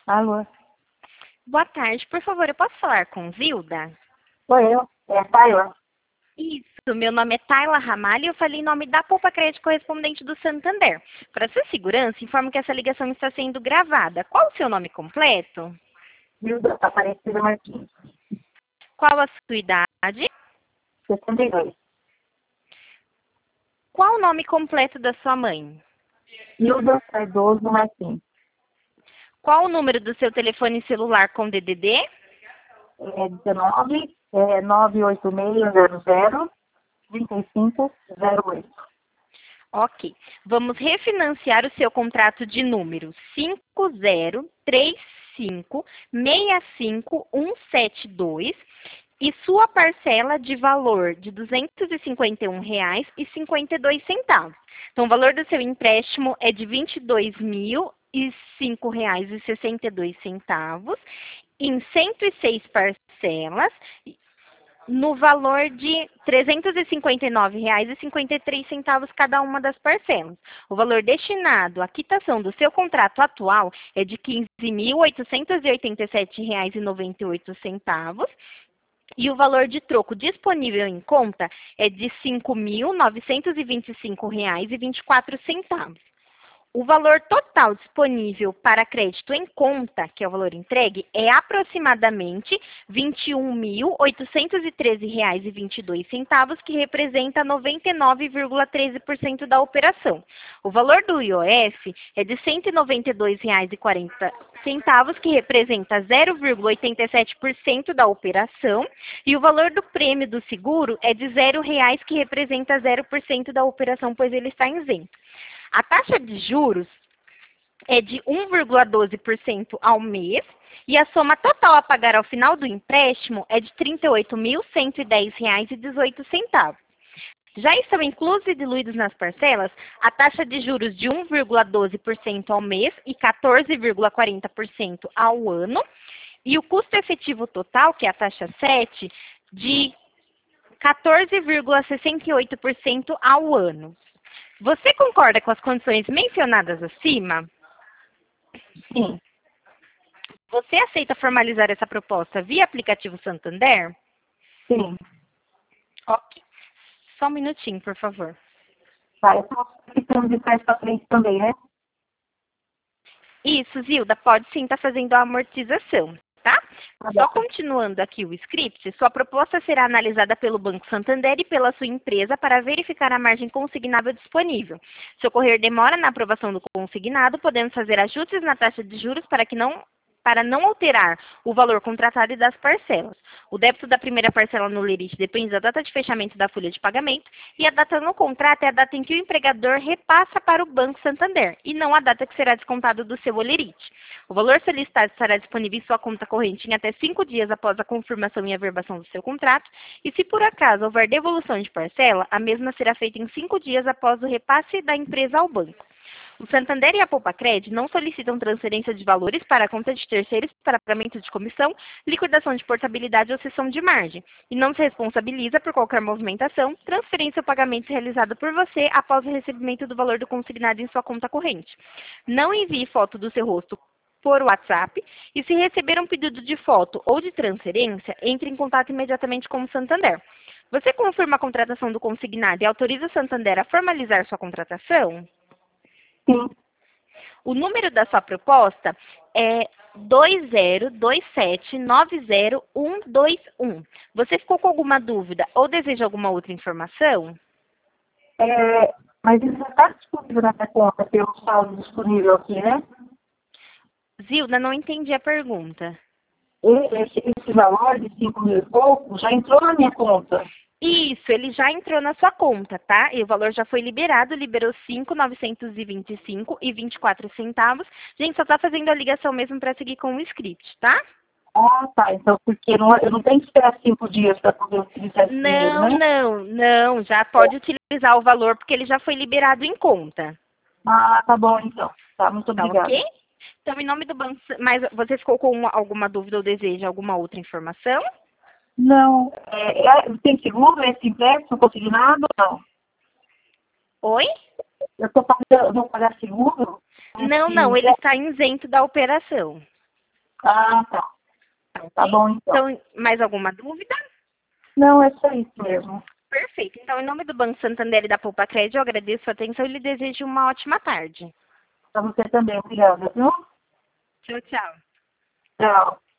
Alô? Boa tarde, por favor, eu posso falar com Zilda? Sou eu, é a Tayla. Isso, meu nome é Tayla Ramalho e eu falei em nome da Poupa Crédito correspondente do Santander. Para sua segurança, informo que essa ligação está sendo gravada. Qual o seu nome completo? Hilda Aparecida Martins, Qual a sua idade? 62. Qual o nome completo da sua mãe? Hilda Cardoso Martins, Qual o número do seu telefone celular com DDD? 19 98600 3508. Ok. Vamos refinanciar o seu contrato de número 503565172 e sua parcela de valor de R$ 251,52. Então, o valor do seu empréstimo é de R$ 22.005,62 em 106 parcelas, no valor de R$ 359,53 cada uma das parcelas. O valor destinado à quitação do seu contrato atual é de R$ 15.887,98 e o valor de troco disponível em conta é de R$ 5.925,24. O valor total disponível para crédito em conta, que é o valor entregue, é aproximadamente R$ 21.813,22, que representa 99,13% da operação. O valor do IOF é de R$ 192,40, que representa 0,87% da operação, e o valor do prêmio do seguro é de R$ 0,00, que representa 0% da operação, pois ele está isento. A taxa de juros é de 1,12% ao mês e a soma total a pagar ao final do empréstimo é de R$ 38.110,18. Já estão inclusos e diluídos nas parcelas a taxa de juros de 1,12% ao mês e 14,40% ao ano e o custo efetivo total, que é a taxa 7, de 14,68% ao ano. Você concorda com as condições mencionadas acima? Sim, Você aceita formalizar essa proposta via aplicativo Santander? sim. Ok. Só um minutinho, por favor. Tá, eu posso ficando de trás para frente também, né? Isso, Zilda, pode sim estar fazendo a amortização, tá? Tá Só bom. continuando aqui o script, sua proposta será analisada pelo Banco Santander e pela sua empresa para verificar a margem consignável disponível. Se ocorrer demora na aprovação do consignado, podemos fazer ajustes na taxa de juros para não alterar o valor contratado e das parcelas. O débito da primeira parcela no lerite depende da data de fechamento da folha de pagamento e a data no contrato é a data em que o empregador repassa para o Banco Santander e não a data que será descontado do seu olerite. O valor solicitado estará disponível em sua conta corrente em até 5 dias após a confirmação e averbação do seu contrato e, se por acaso houver devolução de parcela, a mesma será feita em 5 dias após o repasse da empresa ao banco. O Santander e a Poupa Crédito não solicitam transferência de valores para a conta de terceiros para pagamento de comissão, liquidação de portabilidade ou cessão de margem, e não se responsabiliza por qualquer movimentação, transferência ou pagamento realizado por você após o recebimento do valor do consignado em sua conta corrente. Não envie foto do seu rosto por WhatsApp e, se receber um pedido de foto ou de transferência, entre em contato imediatamente com o Santander. Você confirma a contratação do consignado e autoriza o Santander a formalizar sua contratação? Sim. O número da sua proposta é 2027902121. Você ficou com alguma dúvida ou deseja alguma outra informação? Mas isso já está disponível nessa conta, pelo saldo disponível aqui, né? Zilda, não entendi a pergunta. Esse valor de 5 mil e pouco já entrou na minha conta. Isso, ele já entrou na sua conta, tá? E o valor já foi liberado, liberou R$ 5.925,24. Gente, só tá fazendo a ligação mesmo para seguir com o script, tá? Ah, tá. Então, porque eu não tenho que esperar 5 dias para poder utilizar esse dinheiro, né? Não, já pode utilizar o valor porque ele já foi liberado em conta. Ah, tá bom, então. Tá, muito Tá obrigada. ok? Então, em nome do banco, mas você ficou com alguma dúvida ou deseja alguma outra informação? Não. Tem seguro esse empréstimo consignado ou não? Oi? Eu vou pagar seguro? Não, ele está isento da operação. Ah, tá. Tá bom, então. Então, mais alguma dúvida? Não, é só isso mesmo. Perfeito. Então, em nome do Banco Santander e da Poupa Crédito, eu agradeço a atenção e lhe desejo uma ótima tarde. Para você também. Obrigada, viu? Tchau, tchau. Tchau.